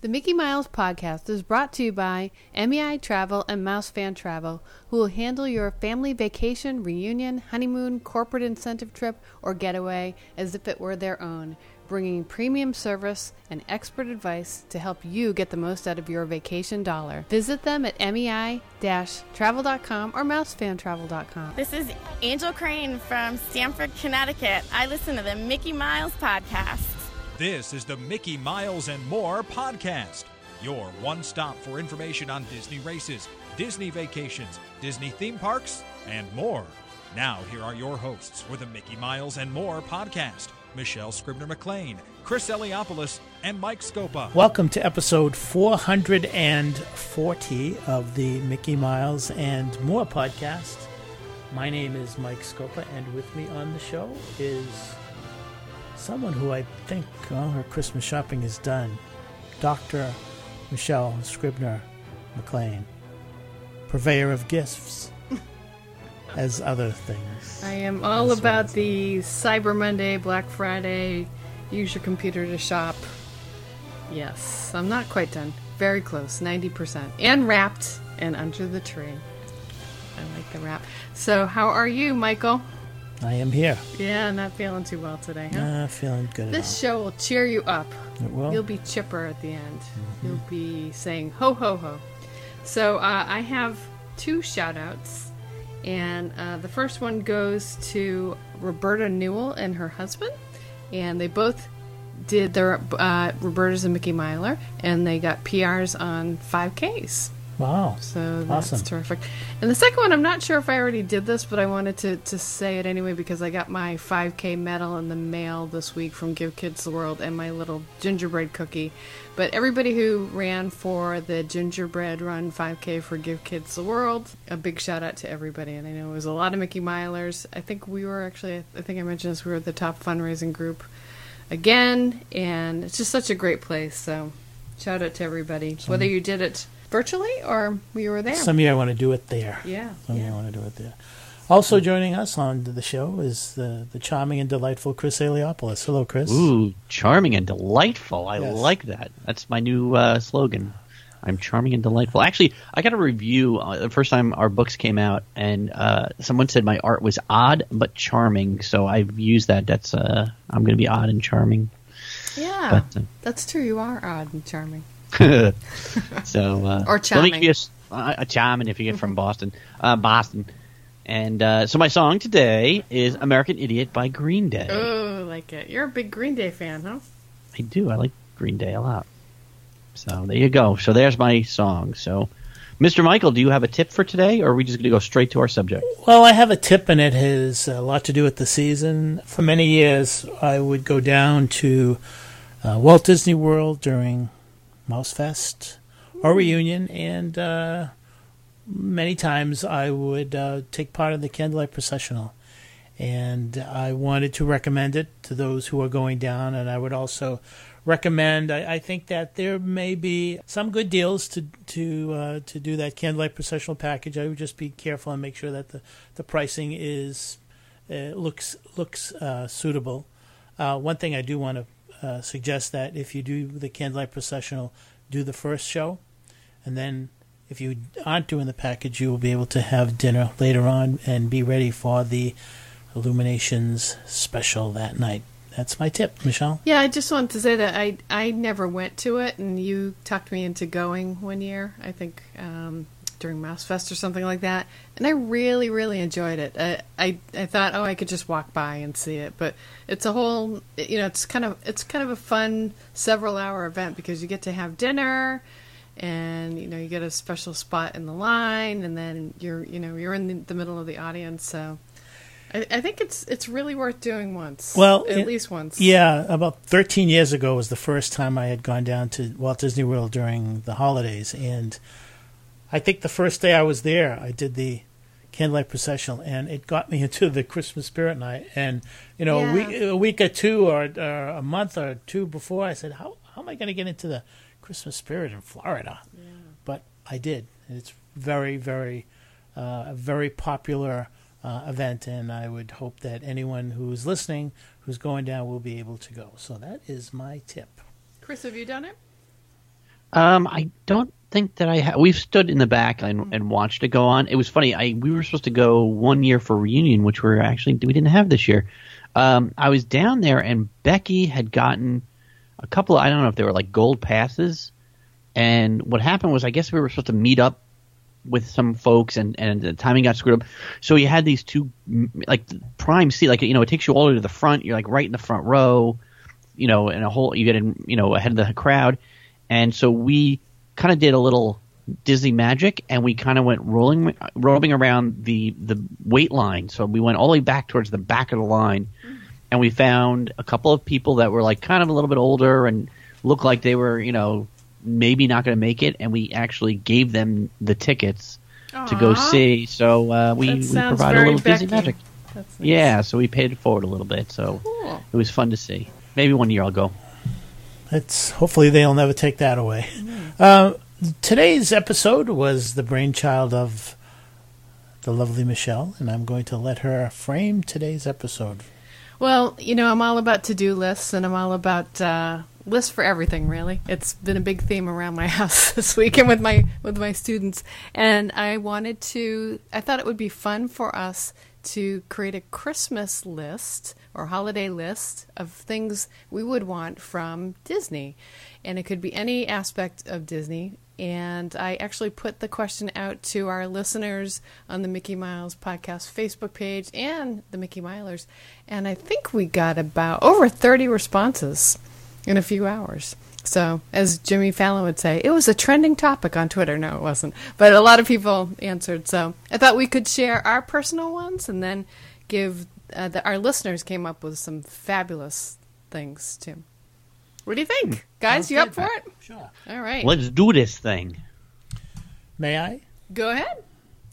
The Mickey Miles podcast is brought to you by MEI Travel and Mouse Fan Travel, who will handle your family vacation, reunion, honeymoon, corporate incentive trip, or getaway as if it were their own, bringing premium service and expert advice to help you get the most out of your vacation dollar. Visit them at MEI-travel.com or mousefantravel.com. This is Angel Crane from Stamford, Connecticut. I listen to the Mickey Miles podcast. This is the Mickey Miles and More podcast, your one stop for information on Disney races, Disney vacations, Disney theme parks, and more. Now, here are your hosts for the Mickey Miles and More podcast, Michelle Scribner-McLean, Chris Eliopoulos, and Mike Scopa. Welcome to episode 440 of the Mickey Miles and More podcast. My name is Mike Scopa, and with me on the show is someone who I think her Christmas shopping is done, Dr. Michelle Scribner-McLean, purveyor of gifts, as other things. I am all about the Cyber Monday, Black Friday, use your computer to shop. Yes, I'm not quite done. Very close, 90%. And wrapped and under the tree. I like the wrap. So how are you, Michael? I am here. Yeah, not feeling too well today, huh? Feeling good. This show will cheer you up. It will. You'll be chipper at the end. Mm-hmm. You'll be saying, ho, ho, ho. So I have two shout-outs. And the first one goes to Roberta Newell and her husband. And they both did their Roberta's a Mickey Miler. And they got PRs on 5Ks. Wow. So that's awesome. Terrific. And the second one, I'm not sure if I already did this, but I wanted to say it anyway because I got my 5K medal in the mail this week from Give Kids the World and my little gingerbread cookie. But everybody who ran for the gingerbread run 5K for Give Kids the World, a big shout out to everybody. And I know it was a lot of Mickey Milers. I think we were actually, I think I mentioned this, we were the top fundraising group again. And it's just such a great place. So shout out to everybody, whether you did it virtually or we were there. Some of you I want to do it there. Yeah. Some of you I want to do it there. Also joining us on the show is the charming and delightful Chris Eliopoulos. Hello, Chris. Ooh, charming and delightful. I Yes. like that. That's my new slogan. I'm charming and delightful. Actually, I got a review the first time our books came out, and someone said my art was odd but charming. So I've used that. That's I'm going to be odd and charming. Yeah, But, that's true. You are odd and charming. So Or charming. Let me give you a charming if you get from Boston. Boston. And so my song today is American Idiot by Green Day. Oh, I like it. You're a big Green Day fan, huh? I do. I like Green Day a lot. So there you go. So there's my song. So, Mr. Michael, do you have a tip for today, or are we just going to go straight to our subject? Well, I have a tip, and it has a lot to do with the season. For many years, I would go down to Walt Disney World during Mouse Fest or Reunion, and many times I would take part in the Candlelight Processional. And I wanted to recommend it to those who are going down, and I would also recommend, I think that there may be some good deals to do that Candlelight Processional package. I would just be careful and make sure that the pricing is looks suitable. One thing I do want to suggest that if you do the Candlelight Processional, do the first show, and then if you aren't doing the package, you will be able to have dinner later on and be ready for the Illuminations special that night. That's my tip, Michelle. Yeah, I just wanted to say that I never went to it, and you talked me into going one year, I think during Mouse Fest or something like that, and I really, really enjoyed it. I thought, I could just walk by and see it, but it's a whole, it's kind of a fun several-hour event because you get to have dinner, and you get a special spot in the line, and then you're in the middle of the audience, so I think it's really worth doing once. Well, at least once. Yeah, about 13 years ago was the first time I had gone down to Walt Disney World during the holidays, and I think the first day I was there, I did the Candlelight Processional, and it got me into the Christmas spirit night. And a week or two, or a month or two before, I said, "How am I going to get into the Christmas spirit in Florida?" Yeah. But I did. It's very, very, very popular event, and I would hope that anyone who's listening, who's going down, will be able to go. So that is my tip. Chris, have you done it? I don't think that we've stood in the back and watched it go on. It was funny. We were supposed to go one year for reunion, which we didn't have this year. I was down there, and Becky had gotten a couple of, I don't know if they were like gold passes. And what happened was, I guess we were supposed to meet up with some folks, and the timing got screwed up. So you had these two like prime seat, like, it takes you all the way to the front. You're like right in the front row, in a whole, you get in, ahead of the crowd. And so we kind of did a little Disney magic, and we kind of went roaming around the wait line. So we went all the way back towards the back of the line, and we found a couple of people that were like kind of a little bit older and looked like they were, maybe not going to make it, and we actually gave them the tickets to go see. So we provided a little Disney magic. That's nice. Yeah, so we paid it forward a little bit. So Cool. It was fun to see. Maybe one year I'll go. Hopefully they'll never take that away. Today's episode was the brainchild of the lovely Michelle, and I'm going to let her frame today's episode. Well, I'm all about to-do lists, and I'm all about lists for everything, really. It's been a big theme around my house this weekend with my students, and I thought it would be fun for us to create a Christmas list or holiday list of things we would want from Disney. And it could be any aspect of Disney. And I actually put the question out to our listeners on the Mickey Miles Podcast Facebook page and the Mickey Milers. And I think we got about over 30 responses in a few hours. So, as Jimmy Fallon would say, it was a trending topic on Twitter. No, it wasn't. But a lot of people answered. So, I thought we could share our personal ones and then give our listeners came up with some fabulous things, too. What do you think? Guys, you up for it? Sure. All right. Let's do this thing. May I? Go ahead.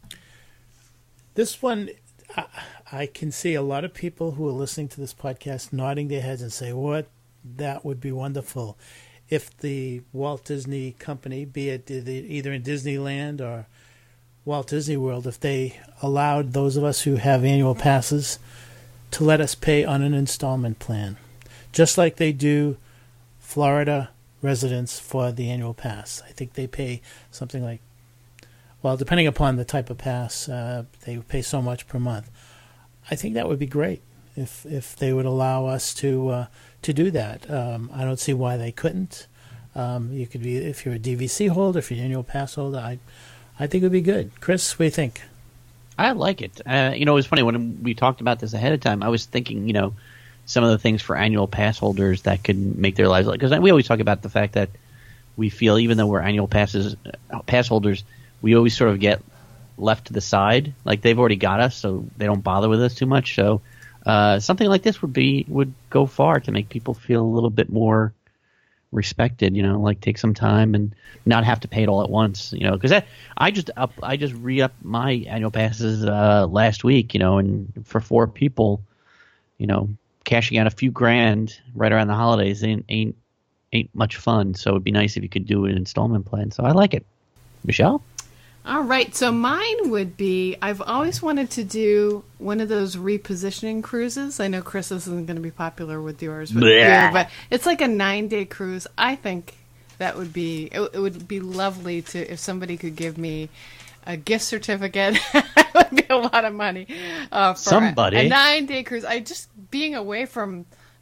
This one, I can see a lot of people who are listening to this podcast nodding their heads and say, that would be wonderful if the Walt Disney Company, be it either in Disneyland or Walt Disney World, if they allowed those of us who have annual passes to let us pay on an installment plan, just like they do Florida residents for the annual pass. I think they pay something like, well, depending upon the type of pass, they pay so much per month. I think that would be great if they would allow us to do that. I don't see why they couldn't. You could be, if you're a DVC holder, if you're an annual pass holder, I think it would be good. Chris, what do you think? I like it. It was funny when we talked about this ahead of time. I was thinking, some of the things for annual pass holders that could make their lives, because we always talk about the fact that we feel, even though we're annual pass holders, we always sort of get left to the side. Like they've already got us, so they don't bother with us too much. So something like this would go far to make people feel a little bit more respected. Like take some time and not have to pay it all at once. Because I just re-upped my annual passes last week. And for 4 people, cashing out a few grand right around the holidays ain't much fun. So it'd be nice if you could do an installment plan. So I like it. Michelle? All right. So mine would be, I've always wanted to do one of those repositioning cruises. I know Chris, this isn't going to be popular with yours, but it's like a 9-day cruise. I think that would be, it would be lovely if somebody could give me a gift certificate. It would be a lot of money for somebody. A 9-day cruise. Being away from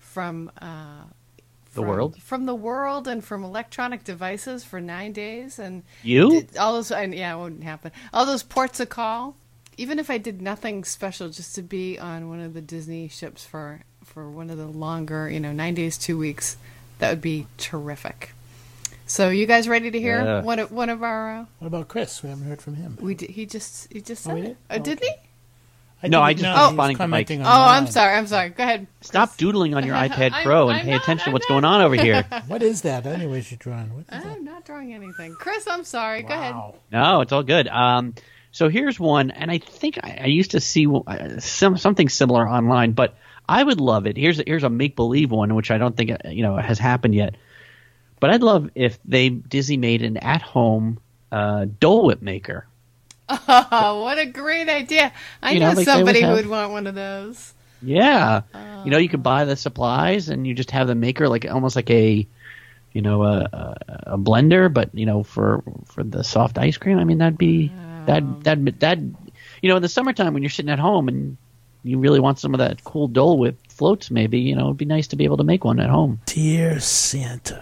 the world, from the world, and from electronic devices for 9 days, and all those. And it wouldn't happen. All those ports of call. Even if I did nothing special, just to be on one of the Disney ships for one of the longer, 9 days, 2 weeks, that would be terrific. So, you guys ready to hear one of our? What about Chris? We haven't heard from him. He just said did? it. Did he? I just was responding to Mike. I'm sorry. Go ahead. Chris. Stop doodling on your iPad Pro and pay attention to what's going on over here. What is that? Anyways, you're drawing. I'm not drawing anything. Chris, I'm sorry. Wow. Go ahead. No, it's all good. So here's one, and I think I used to see something similar online, but I would love it. Here's a make-believe one, which I don't think has happened yet. But I'd love if Disney made an at-home Dole Whip maker. Oh, what a great idea. I know somebody who would want one of those. Yeah. You could buy the supplies and you just have the maker almost like a a blender, but for the soft ice cream, I mean that'd be that in the summertime when you're sitting at home and you really want some of that cool Dole Whip floats, maybe it'd be nice to be able to make one at home. Dear Santa.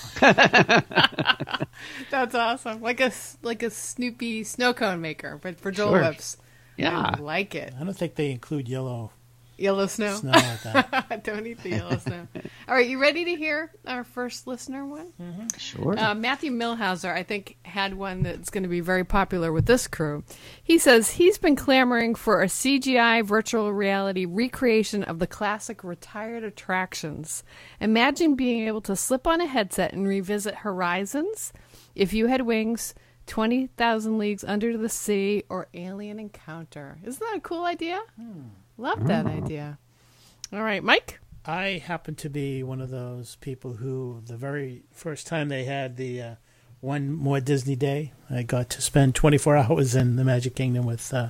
That's awesome. Like a Snoopy snow cone maker, but for Dole Sure. Whips. Yeah. I like it. I don't think they include yellow Yellow snow. snow like that. Don't eat the yellow snow. All right, you ready to hear our first listener one? Sure. Matthew Milhauser, I think, had one that's going to be very popular with this crew. He says he's been clamoring for a CGI virtual reality recreation of the classic retired attractions. Imagine being able to slip on a headset and revisit Horizons, If You Had Wings, 20,000 Leagues Under the Sea, or Alien Encounter. Isn't that a cool idea? Love that idea. All right, Mike? I happen to be one of those people who, the very first time they had the One More Disney Day, I got to spend 24 hours in the Magic Kingdom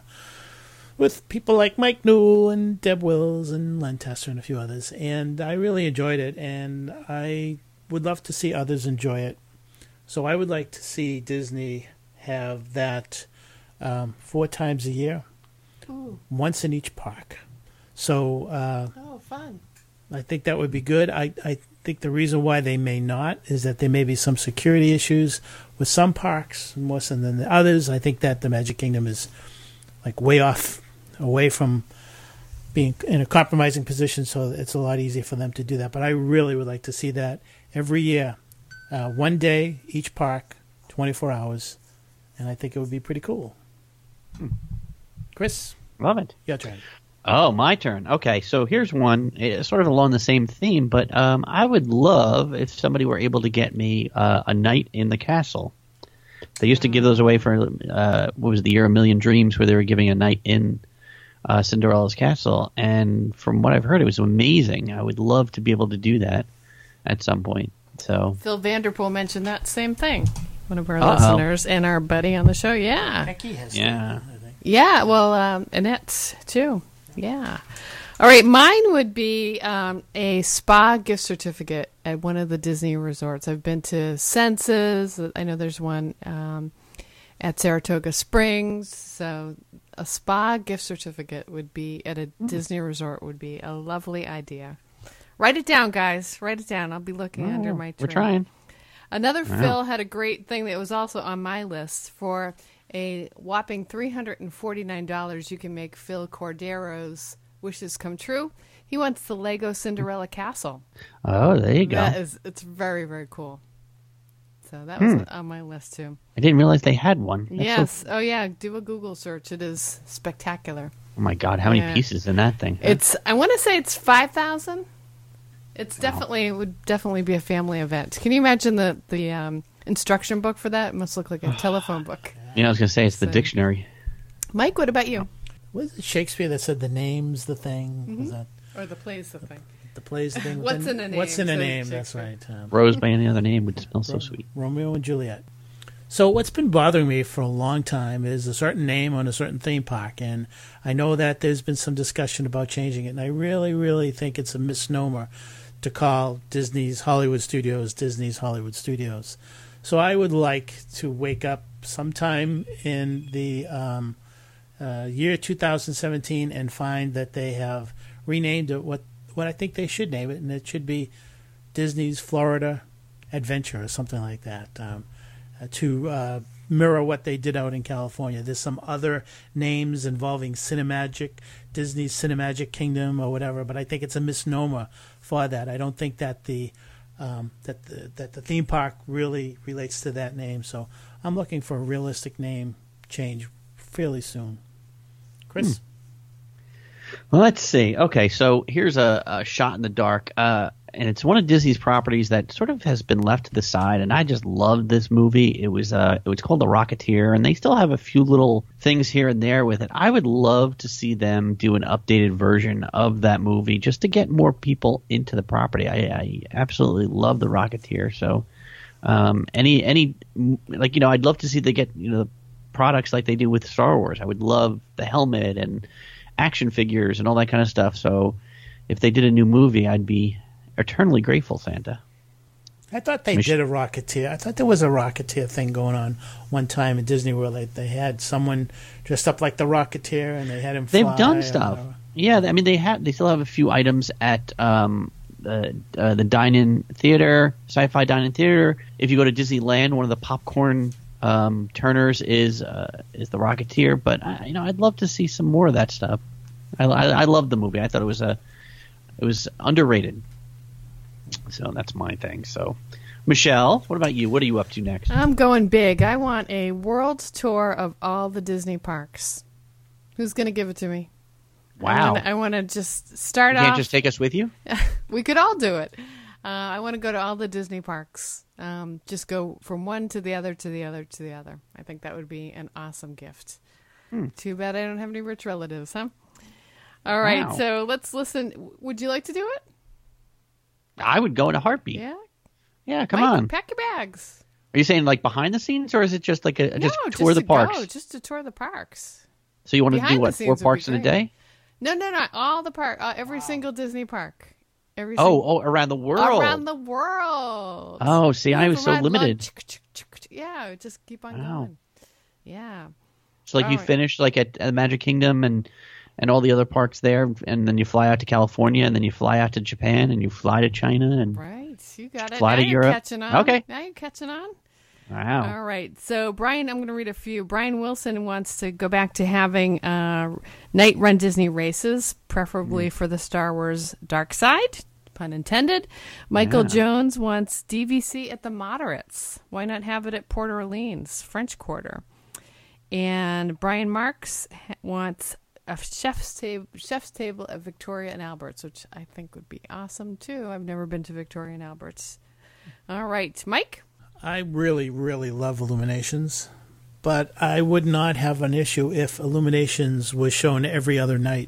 with people like Mike Newell and Deb Wills and Len Tester and a few others, and I really enjoyed it, and I would love to see others enjoy it. So I would like to see Disney have that 4 times a year, once in each park. So Oh, fun. I think that would be good. I think the reason why they may not is that there may be some security issues with some parks more so than the others. I think that the Magic Kingdom is like way off, away from being in a compromising position, so it's a lot easier for them to do that. But I really would like to see that every year, 1 day each park, 24 hours, and I think it would be pretty cool. Chris, Love it. your turn. Oh, my turn. Okay, so here's one, sort of along the same theme, but I would love if somebody were able to get me a night in the castle. They used to give those away for, what was the year, A Million Dreams, where they were giving a night in Cinderella's castle, and from what I've heard, it was amazing. I would love to be able to do that at some point. So Phil Vanderpool mentioned that same thing. One of our Uh-oh. listeners and our buddy on the show. Yeah. Becky has Yeah. I think. Yeah, well, Annette's too. Yeah. All right, mine would be a spa gift certificate at one of the Disney resorts. I've been to Senses. I know there's one at Saratoga Springs. So a spa gift certificate would be at a Disney resort would be a lovely idea. Write it down, guys. Write it down. I'll be looking under my tree. we're trying. Another Phil had a great thing that was also on my list. For a whopping $349, you can make Phil Cordero's wishes come true. He wants the Lego Cinderella Castle. Oh, there you go. It's very, very cool. So that was on my list too. I didn't realize they had one. That's Yes. Oh yeah. Do a Google search. It is spectacular. Oh my God, how many Yeah. pieces in that thing? I want to say it's 5,000. It's definitely, it would definitely be a family event. Can you imagine the instruction book for that? It must look like a telephone book. I was going to say it's the So- dictionary. Mike, what about you? Was it Shakespeare that said the name's the thing? Was that Or the play's the thing. the play's the thing? What's in a name? What's in a So name? That's Shakespeare. right. Rose by any other name would smell so sweet. Romeo and Juliet. So what's been bothering me for a long time is a certain name on a certain theme park, and I know that there's been some discussion about changing it, and I really, really think it's a misnomer to call Disney's Hollywood Studios Disney's Hollywood Studios. So I would like to wake up sometime in the year 2017 and find that they have renamed it what I think they should name it, and it should be Disney's Florida Adventure or something like that, to mirror what they did out in California. There's some other names involving Cinemagic, Disney's Cinemagic Kingdom or whatever, but I think it's a misnomer for that. I don't think that the theme park really relates to that name, so I'm looking for a realistic name change fairly soon. Chris? Well, let's see. Okay, so here's a shot in the dark, and it's one of Disney's properties that sort of has been left to the side. And I just loved this movie. It was called The Rocketeer, and they still have a few little things here and there with it. I would love to see them do an updated version of that movie just to get more people into the property. I absolutely love The Rocketeer. So, I'd love to see they get products like they do with Star Wars. I would love the helmet and action figures and all that kind of stuff. So if they did a new movie, I'd be eternally grateful, Santa. I thought they did a Rocketeer. I thought there was a Rocketeer thing going on one time in Disney World. They had someone dressed up like the Rocketeer, and they had him fly. They've done stuff. Yeah, I mean, they still have a few items at the dine-in theater, Sci-Fi Dine-in Theater. If you go to Disneyland, one of the popcorn turners is the Rocketeer. But I'd love to see some more of that stuff. I loved the movie. I thought it was underrated. So that's my thing. So, Michelle, what about you? What are you up to next? I'm going big. I want a world tour of all the Disney parks. Who's going to give it to me? Wow. I want to just start off. You can't just take us with you? We could all do it. I want to go to all the Disney parks. Just go from one to the other, to the other, to the other. I think that would be an awesome gift. Too bad I don't have any rich relatives, huh? All right, Wow. so let's listen. Would you like to do it? I would go in a heartbeat. Yeah? Yeah, come Mike, on. Pack your bags. Are you saying like behind the scenes, or is it just like just No, tour the to parks? Go, just to tour the parks. So you want to Behind do the what? scenes 4 would be parks in a great. day? No, all the park, every single Disney park. Around the world. Around the world. Oh, see, I Move was so around, limited. Yeah, just keep on Wow. going. Yeah. So like you Alright. finish like at Magic Kingdom and all the other parks there, and then you fly out to California, and then you fly out to Japan, and you fly to China, and Right. You got it. Fly now to you're Europe. catching on. Okay. Now you're catching on. wow. All right. So, Brian, I'm going to read a few. Brian Wilson wants to go back to having night run Disney races, preferably for the Star Wars Dark Side, pun intended. Michael Jones wants DVC at the Moderates. Why not have it at Port Orleans, French Quarter? And Brian Marks wants a chef's table at Victoria and Albert's, which I think would be awesome, too. I've never been to Victoria and Albert's. All right. Mike? I really, really love Illuminations, but I would not have an issue if Illuminations was shown every other night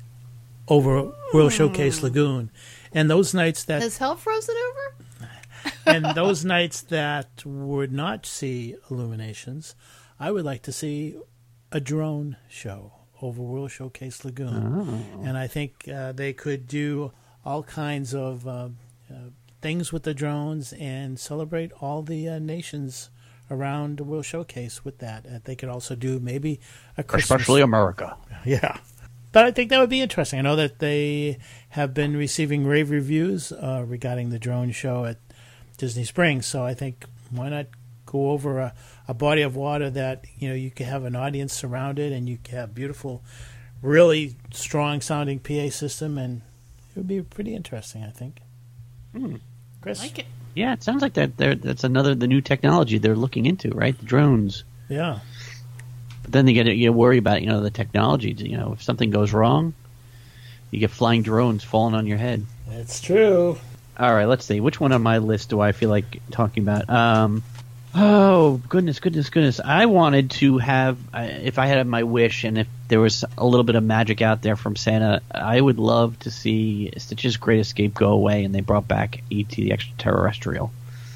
over World Showcase Lagoon. And those nights that Is hell frozen over? and those nights that would not see Illuminations, I would like to see a drone show over World Showcase Lagoon. And I think they could do all kinds of things with the drones and celebrate all the nations around the World Showcase with that. They could also do maybe a Christmas. Especially America. Yeah. But I think that would be interesting. I know that they have been receiving rave reviews regarding the drone show at Disney Springs. So I think why not go over a body of water that you can have an audience surrounded, and you can have beautiful, really strong sounding PA system, and it would be pretty interesting, I think. Chris? I like it. Yeah, it sounds like that's the new technology they're looking into, right? The drones. Yeah. But then you worry about the technology. If something goes wrong, you get flying drones falling on your head. That's true. All right, let's see. Which one on my list do I feel like talking about? Oh, goodness. I wanted to have, if I had my wish, and if there was a little bit of magic out there from Santa, I would love to see Stitch's Great Escape go away and they brought back E.T. the Extraterrestrial.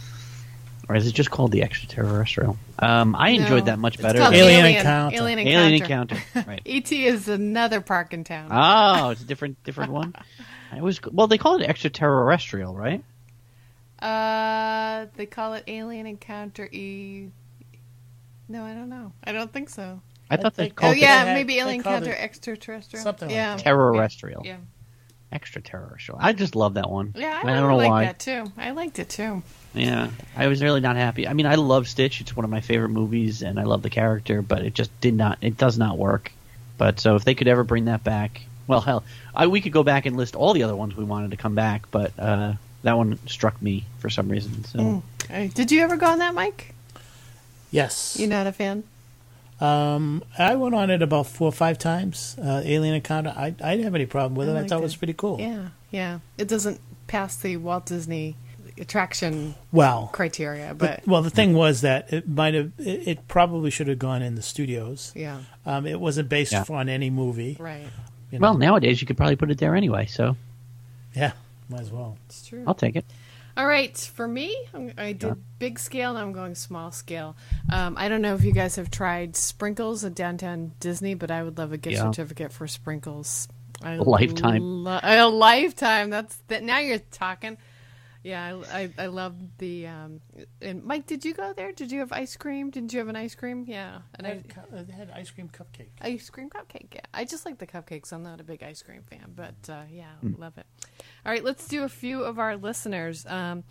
Or is it just called the Extraterrestrial? I enjoyed that much better. It's called than Alien Encounter. Alien Encounter. Right. E.T. is another park in town. Oh, it's a different one? They call it Extraterrestrial, right? They call it Alien Encounter E. No, I don't know. I don't think so. I thought they think- called Oh yeah, had- maybe they Alien called Encounter it Extraterrestrial. something like yeah. that. Terrestrial. Yeah. Extraterrestrial. I just love that one. Yeah, And I I don't know like why. that too. I liked it too. Yeah, I was really not happy. I mean, I love Stitch; it's one of my favorite movies, and I love the character. But it just does not work. But so if they could ever bring that back, well, hell, we could go back and list all the other ones we wanted to come back. But that one struck me for some reason. So Did you ever go on that, Mike? Yes. You not a fan? I went on it about 4 or 5 times. Alien Encounter. I didn't have any problem with it. I liked thought it was pretty cool. Yeah. It doesn't pass the Walt Disney attraction Well, criteria, but the thing was that it probably should have gone in the studios. yeah, It wasn't based on any movie. right. well, nowadays you could probably put it there anyway. So Yeah, might as well. It's true. I'll take it. All right, for me, I did big scale, and I'm going small scale. I don't know if you guys have tried Sprinkles at Downtown Disney, but I would love a gift certificate for Sprinkles. A lifetime. A lifetime. That's that. Now you're talking. Yeah, I love the. And Mike, did you go there? Did you have ice cream? Didn't you have an ice cream? Yeah, and I had ice cream cupcake. Ice cream cupcake. Yeah, I just like the cupcakes. I'm not a big ice cream fan, but love it. All right, let's do a few of our listeners.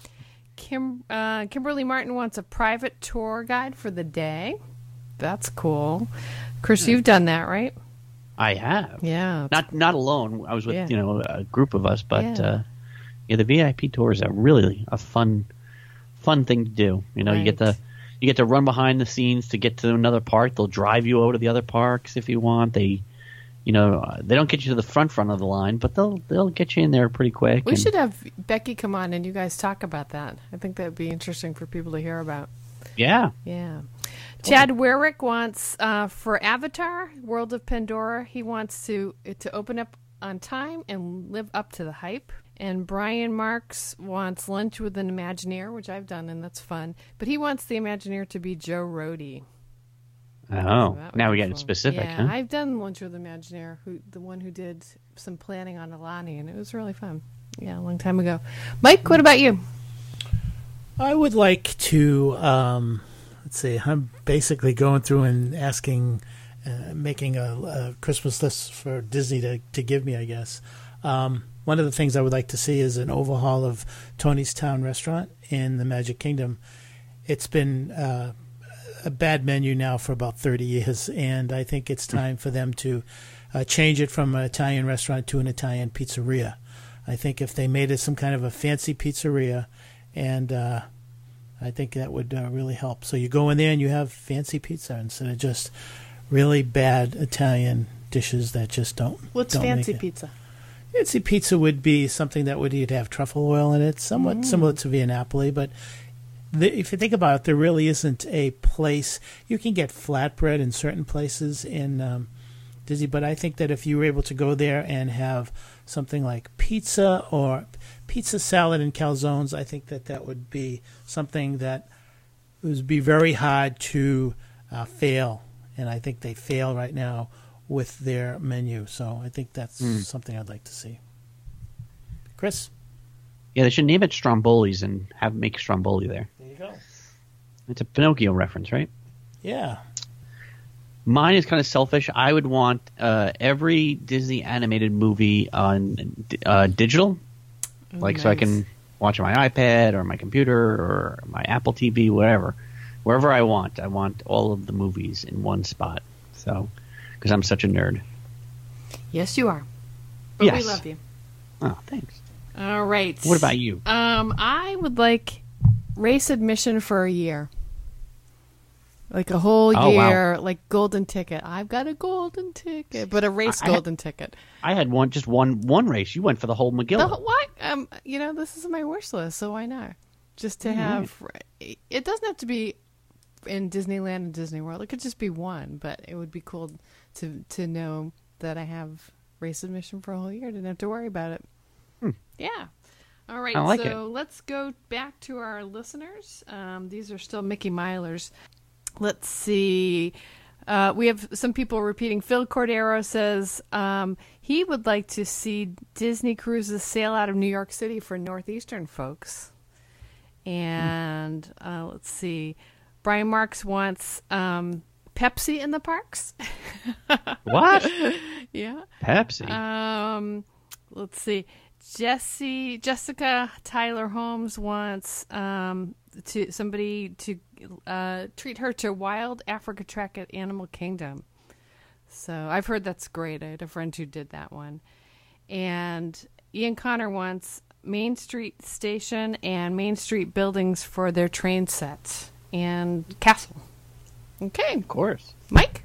Kimberly Martin wants a private tour guide for the day. That's cool. Chris, you've done that, right? I have. Yeah. Not alone. I was with a group of us, but the VIP tours are really a fun thing to do. You know, right. you get to run behind the scenes to get to another park. They'll drive you over to the other parks if you want. They don't get you to the front of the line, but they'll get you in there pretty quick. We should have Becky come on and you guys talk about that. I think that would be interesting for people to hear about. Yeah. Yeah. Chad Werrick wants, for Avatar, World of Pandora, he wants it to open up on time and live up to the hype. And Brian Marks wants Lunch with an Imagineer, which I've done, and that's fun. But he wants the Imagineer to be Joe Rohde. Oh, So now we get got it specific, yeah, huh? I've done Lunch with an Imagineer, the one who did some planning on Alani, and it was really fun. Yeah, a long time ago. Mike, what about you? I would like to, let's see, I'm basically going through and asking, making a Christmas list for Disney to give me, I guess. One of the things I would like to see is an overhaul of Tony's Town Restaurant in the Magic Kingdom. It's been a bad menu now for about 30 years, and I think it's time for them to change it from an Italian restaurant to an Italian pizzeria. I think if they made it some kind of a fancy pizzeria, and I think that would really help. So you go in there and you have fancy pizza instead of just really bad Italian dishes that just don't. What's don't fancy make it. pizza? Fancy pizza would be something that would have truffle oil in it, somewhat similar to Via Napoli, but if you think about it, there really isn't a place. You can get flatbread in certain places in Disney, but I think that if you were able to go there and have something like pizza or pizza salad and calzones, I think that would be something that would be very hard to fail, and I think they fail right now with their menu. So I think that's something I'd like to see. Chris? Yeah, they should name it Stromboli's and make Stromboli there. There you go. It's a Pinocchio reference, right? Yeah. Mine is kind of selfish. I would want every Disney animated movie on digital, so I can watch on my iPad or my computer or my Apple TV, whatever, wherever I want. I want all of the movies in one spot. So, because I'm such a nerd. Yes, you are. But Yes. we love you. Oh, thanks. All right. What about you? I would like race admission for a year. Like a whole year, like golden ticket. I've got a golden ticket, but a race golden ticket. I had one race. You went for the whole McGill. What? This is my wish list, so why not? Just to have. It doesn't have to be in Disneyland and Disney World. It could just be one, but it would be cool to know that I have race admission for a whole year. Didn't have to worry about it. Yeah. All right. I like so let's go back to our listeners. These are still Mickey Milers. Let's see. We have some people repeating. Phil Cordero says he would like to see Disney Cruises sail out of New York City for Northeastern folks. And let's see. Brian Marks wants Pepsi in the parks. What? Yeah. Pepsi. Let's see. Jessica Tyler Holmes wants somebody to treat her to Wild Africa Trek at Animal Kingdom. So I've heard that's great. I had a friend who did that one. And Ian Connor wants Main Street Station and Main Street buildings for their train sets and castle. Okay. Of course. Mike?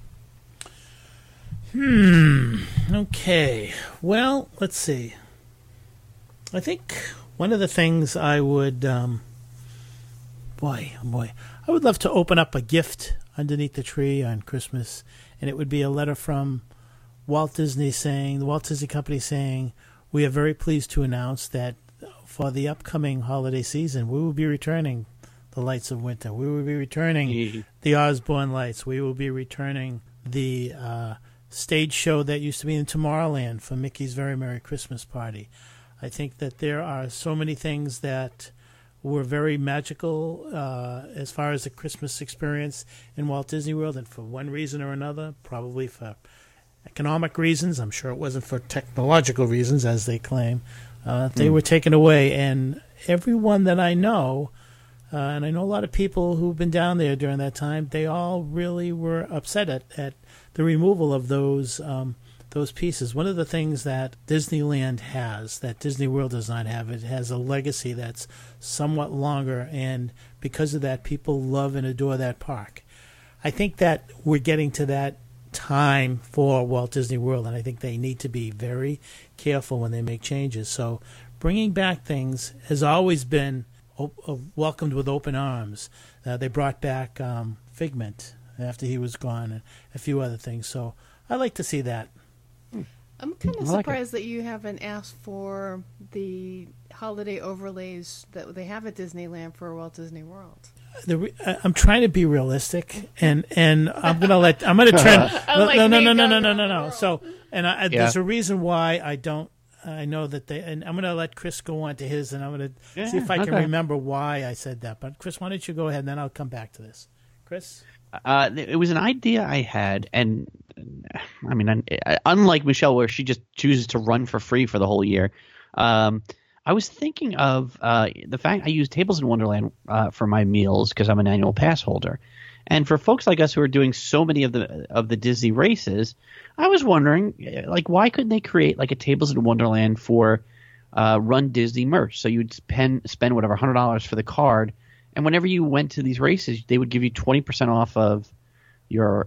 Okay. Well, let's see. I think one of the things I would, I would love to open up a gift underneath the tree on Christmas, and it would be a letter from the Walt Disney Company saying, we are very pleased to announce that for the upcoming holiday season, we will be returning the Lights of Winter. We will be returning the Osborne Lights. We will be returning the stage show that used to be in Tomorrowland for Mickey's Very Merry Christmas Party. I think that there are so many things that were very magical as far as the Christmas experience in Walt Disney World, and for one reason or another, probably for economic reasons, I'm sure it wasn't for technological reasons, as they claim, they were taken away. And everyone that I know, and I know a lot of people who've been down there during that time, they all really were upset at the removal of those pieces. One of the things that Disneyland has that Disney World does not have, it has a legacy that's somewhat longer, and because of that, people love and adore that park. I think that we're getting to that time for Walt Disney World, and I think they need to be very careful when they make changes. So bringing back things has always been welcomed with open arms. They brought back Figment after he was gone, and a few other things. So I like to see that. I'm kind of surprised that you haven't asked for the holiday overlays that they have at Disneyland for Walt Disney World. I'm trying to be realistic, and I'm gonna turn. No. So, there's a reason why I don't. I know that and I'm gonna let Chris go on to his, and I'm gonna see if I can remember why I said that. But Chris, why don't you go ahead, and then I'll come back to this. Chris. It was an idea I had, and I mean, unlike Michelle, where she just chooses to run for free for the whole year, I was thinking of the fact I use Tables in Wonderland for my meals because I'm an annual pass holder, and for folks like us who are doing so many of the Disney races, I was wondering, like, why couldn't they create like a Tables in Wonderland for Run Disney merch? So you'd spend whatever $100 for the card. And whenever you went to these races, they would give you 20% off of your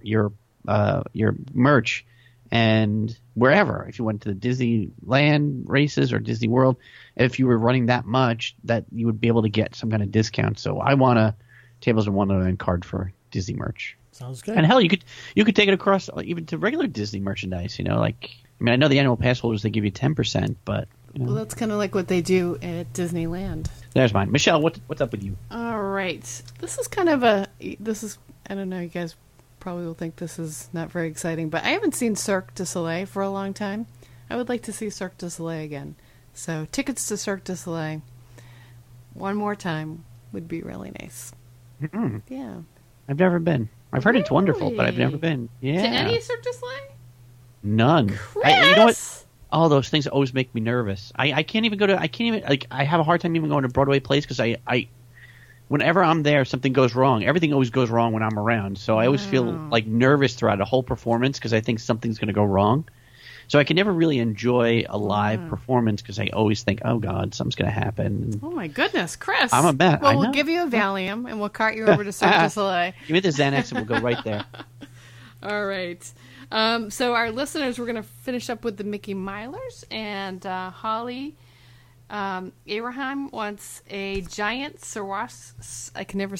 merch, and wherever. If you went to the Disneyland races or Disney World, if you were running that much, that you would be able to get some kind of discount. So I want a Tables in Wonderland card for Disney merch. Sounds good. And hell, you could take it across even to regular Disney merchandise. I know the annual pass holders, they give you 10%, but. Well, that's kind of like what they do at Disneyland. There's mine. Michelle, what's up with you? All right. This is I don't know, you guys probably will think this is not very exciting, but I haven't seen Cirque du Soleil for a long time. I would like to see Cirque du Soleil again. So tickets to Cirque du Soleil one more time would be really nice. Mm-hmm. Yeah. I've never been. I've heard it's wonderful, but I've never been. Yeah. To any Cirque du Soleil? None. Chris! You know what? All those things always make me nervous. I can't even I have a hard time even going to Broadway Place because I whenever I'm there, something goes wrong. Everything always goes wrong when I'm around. So I always feel like nervous throughout a whole performance because I think something's going to go wrong. So I can never really enjoy a live performance because I always think, oh God, something's going to happen. Oh my goodness, Chris. I'm a bet. Well, we'll give you a Valium and we'll cart you over to Cirque du Soleil. Give me the Xanax and we'll go right there. All right. So our listeners, we're going to finish up with the Mickey Milers, and Holly Abraham wants a giant Swarovski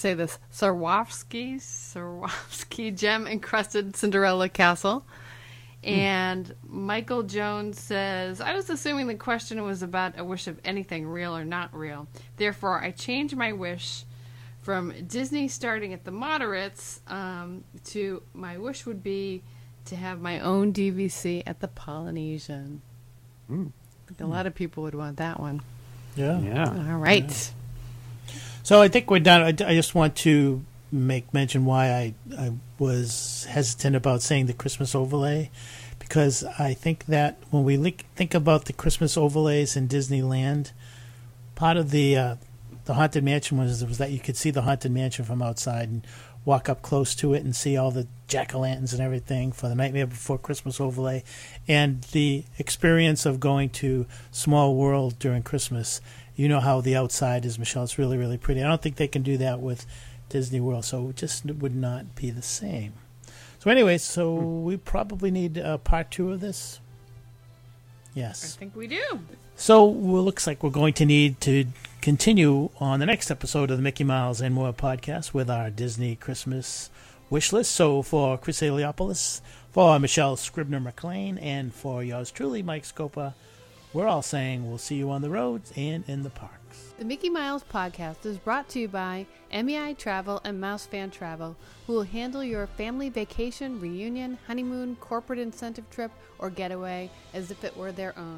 gem-encrusted Cinderella castle. And Michael Jones says, I was assuming the question was about a wish of anything real or not real. Therefore, I changed my wish from Disney starting at the moderates to my wish would be to have my own DVC at the Polynesian. A lot of people would want that one. Yeah. All right. Yeah. So I think we're done. I just want to make mention why I was hesitant about saying the Christmas overlay, because I think that when we think about the Christmas overlays in Disneyland, part of the Haunted Mansion was that you could see the Haunted Mansion from outside and walk up close to it and see all the jack-o'-lanterns and everything for the Nightmare Before Christmas overlay. And the experience of going to Small World during Christmas, you know how the outside is, Michelle. It's really, really pretty. I don't think they can do that with Disney World, so it just would not be the same. So anyway, we probably need part 2 of this. Yes. I think we do. So it looks like we're going to need to continue on the next episode of the Mickey Miles and More podcast with our Disney Christmas wish list. So for Chris Eliopoulos, for Michelle Scribner-McLean, and for yours truly, Mike Scopa, we're all saying we'll see you on the roads and in the parks. The Mickey Miles podcast is brought to you by MEI Travel and Mouse Fan Travel, who will handle your family vacation, reunion, honeymoon, corporate incentive trip, or getaway as if it were their own.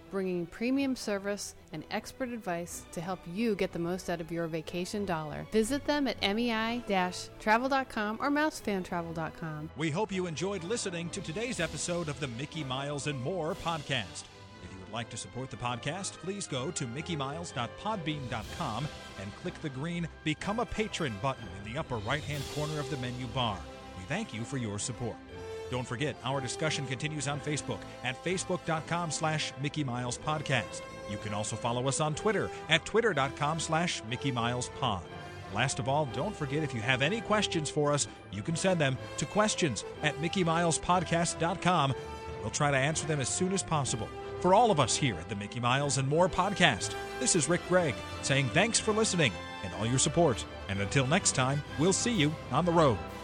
bringing premium service and expert advice to help you get the most out of your vacation dollar. Visit them at mei-travel.com or mousefantravel.com. We hope you enjoyed listening to today's episode of the Mickey Miles and More podcast. If you would like to support the podcast, please go to mickeymiles.podbean.com and click the green Become a Patron button in the upper right-hand corner of the menu bar. We thank you for your support. Don't forget, our discussion continues on Facebook at facebook.com/Mickey Miles Podcast. You can also follow us on Twitter at twitter.com/Mickey Miles Pod. Last of all, don't forget, if you have any questions for us, you can send them to questions@MickeyMilesPodcast.com. We'll try to answer them as soon as possible. For all of us here at the Mickey Miles and More podcast, this is Rick Gregg saying thanks for listening and all your support. And until next time, we'll see you on the road.